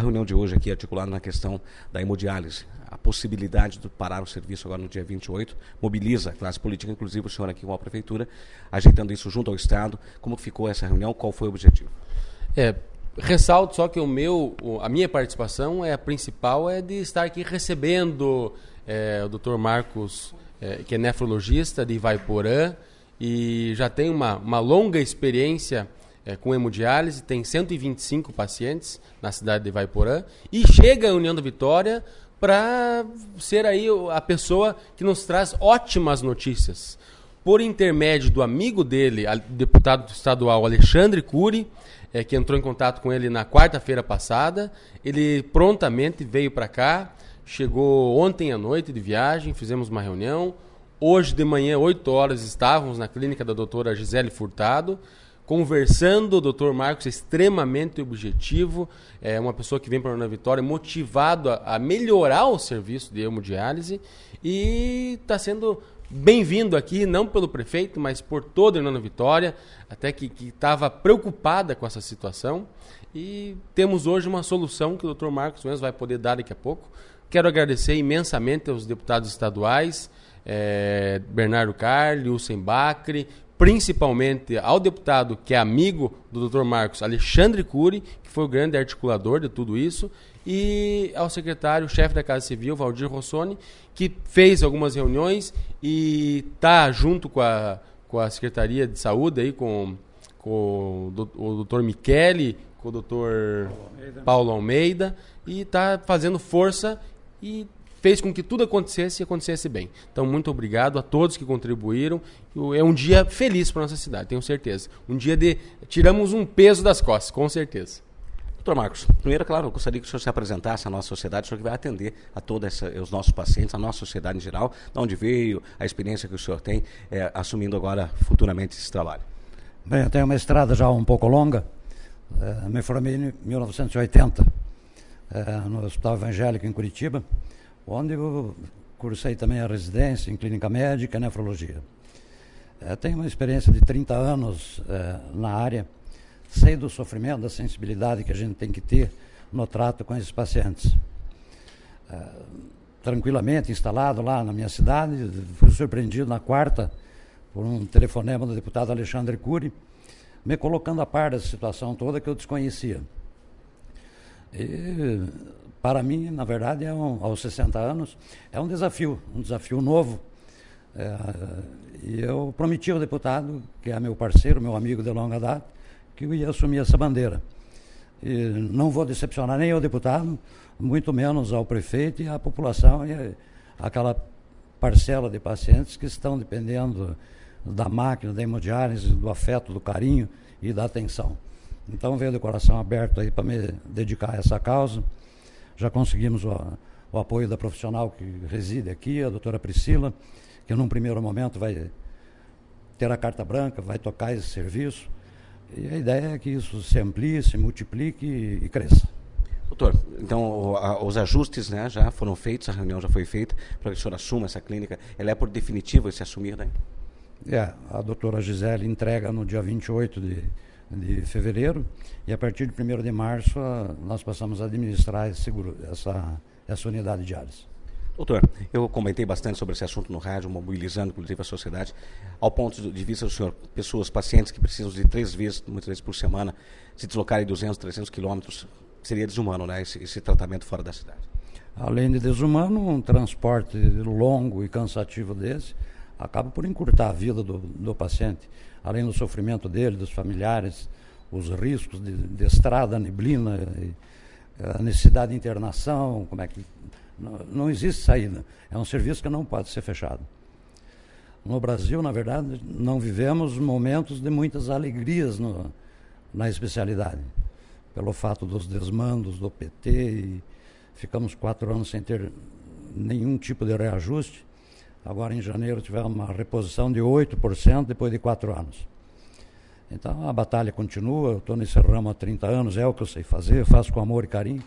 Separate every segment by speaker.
Speaker 1: reunião de hoje aqui, articulada na questão da hemodiálise, a possibilidade de parar o serviço agora no dia 28, mobiliza a classe política, inclusive o senhor aqui com a Prefeitura, ajeitando isso junto ao Estado. Como ficou essa reunião? Qual foi o objetivo?
Speaker 2: Ressalto só que a minha participação a principal é de estar aqui recebendo o Dr. Marcos, que é nefrologista de Ivaiporã, e já tem uma longa experiência com hemodiálise, tem 125 pacientes na cidade de Ivaiporã, e chega à União da Vitória para ser aí a pessoa que nos traz ótimas notícias. Por intermédio do amigo dele, deputado estadual Alexandre Cury, que entrou em contato com ele na quarta-feira passada, ele prontamente veio para cá, chegou ontem à noite de viagem, fizemos uma reunião. Hoje de manhã, 8 horas, estávamos na clínica da doutora Gisele Furtado, conversando. O doutor Marcos é extremamente objetivo, é uma pessoa que vem para a União da Vitória motivado a melhorar o serviço de hemodiálise, e está sendo bem-vindo aqui, não pelo prefeito, mas por toda a União da Vitória, até que estava preocupada com essa situação, e temos hoje uma solução que o doutor Marcos mesmo vai poder dar daqui a pouco. Quero agradecer imensamente aos deputados estaduais, Bernardo Carli, Hussein Bacri, principalmente ao deputado que é amigo do Dr. Marcos, Alexandre Cury, que foi o grande articulador de tudo isso, e ao secretário-chefe da Casa Civil, Valdir Rossoni, que fez algumas reuniões e está junto com a Secretaria de Saúde, aí, com o Dr. Michele, com o Dr. Paulo Almeida, e está fazendo força e fez com que tudo acontecesse e acontecesse bem. Então, muito obrigado a todos que contribuíram. É um dia feliz para a nossa cidade, tenho certeza. Um dia tiramos um peso das costas, com certeza.
Speaker 1: Doutor Marcos, primeiro, claro, eu gostaria que o senhor se apresentasse à nossa sociedade, o senhor que vai atender a todos os nossos pacientes, a nossa sociedade em geral, de onde veio, a experiência que o senhor tem, assumindo agora, futuramente, esse trabalho.
Speaker 3: Bem, eu tenho uma estrada já um pouco longa. Me formei em 1980, no Hospital Evangélico em Curitiba, onde eu cursei também a residência em clínica médica e nefrologia. Tenho uma experiência de 30 anos na área, sei do sofrimento, da sensibilidade que a gente tem que ter no trato com esses pacientes. Tranquilamente instalado lá na minha cidade, fui surpreendido na quarta por um telefonema do deputado Alexandre Cury, me colocando a par dessa situação toda que eu desconhecia. E, para mim, na verdade, aos 60 anos, é um desafio novo. E eu prometi ao deputado, que é meu parceiro, meu amigo de longa data, que eu ia assumir essa bandeira. E não vou decepcionar nem ao deputado, muito menos ao prefeito e à população, e aquela parcela de pacientes que estão dependendo da máquina, da hemodiálise, do afeto, do carinho e da atenção. Então, veio de coração aberto aí para me dedicar a essa causa. Já conseguimos o apoio da profissional que reside aqui, a doutora Priscila, que num primeiro momento vai ter a carta branca, vai tocar esse serviço. E a ideia é que isso se amplie, se multiplique e cresça.
Speaker 1: Doutor, então os ajustes, né, já foram feitos, a reunião já foi feita, para que o senhor assuma essa clínica. Ela é por definitivo esse assumir, né?
Speaker 3: A doutora Gisele entrega no dia 28 de fevereiro, e a partir de 1º de março nós passamos a administrar essa unidade de diálise.
Speaker 1: Doutor, eu comentei bastante sobre esse assunto no rádio, mobilizando inclusive a sociedade, ao ponto de vista do senhor, pessoas, pacientes que precisam de 3 vezes, muitas vezes por semana, se deslocarem 200, 300 quilômetros, seria desumano, né, esse tratamento fora da cidade.
Speaker 3: Além de desumano, um transporte longo e cansativo desse acaba por encurtar a vida do paciente, além do sofrimento dele, dos familiares, os riscos de estrada, neblina, a necessidade de internação, não existe saída. É um serviço que não pode ser fechado. No Brasil, na verdade, não vivemos momentos de muitas alegrias na especialidade, pelo fato dos desmandos do PT, e ficamos 4 anos sem ter nenhum tipo de reajuste. Agora, em janeiro, tivemos uma reposição de 8% depois de 4 anos. Então, a batalha continua, eu estou nesse ramo há 30 anos, é o que eu sei fazer, eu faço com amor e carinho.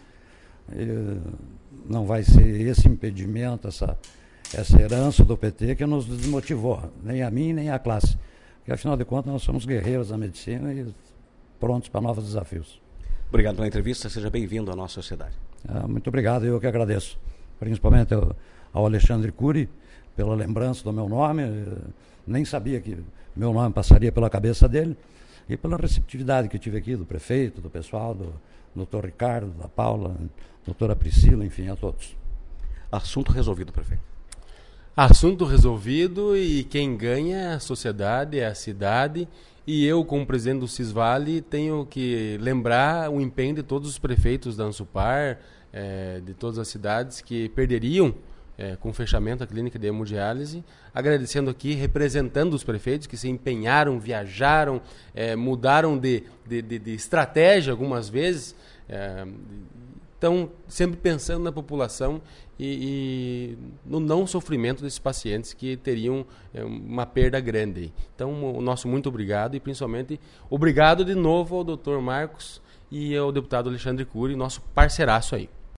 Speaker 3: E não vai ser esse impedimento, essa herança do PT que nos desmotivou, nem a mim, nem a classe. Porque, afinal de contas, nós somos guerreiros da medicina e prontos para novos desafios.
Speaker 1: Obrigado pela entrevista, seja bem-vindo à nossa sociedade.
Speaker 3: Muito obrigado, eu que agradeço. Principalmente ao Alexandre Cury, pela lembrança do meu nome. Nem sabia que meu nome passaria pela cabeça dele. E pela receptividade que eu tive aqui do prefeito, do pessoal, do doutor Ricardo, da Paula, doutora Priscila, enfim, a todos.
Speaker 1: Assunto resolvido, prefeito.
Speaker 2: Assunto resolvido, e quem ganha é a sociedade, é a cidade. E eu, como presidente do Cisvale, tenho que lembrar o empenho de todos os prefeitos da Ansupar, de todas as cidades que perderiam com o fechamento da clínica de hemodiálise, agradecendo aqui, representando os prefeitos que se empenharam, viajaram, mudaram de estratégia algumas vezes, estão sempre pensando na população e no não sofrimento desses pacientes que teriam uma perda grande. Então, o nosso muito obrigado, e principalmente obrigado de novo ao Dr. Marcos e ao deputado Alexandre Cury, nosso parceiraço aí.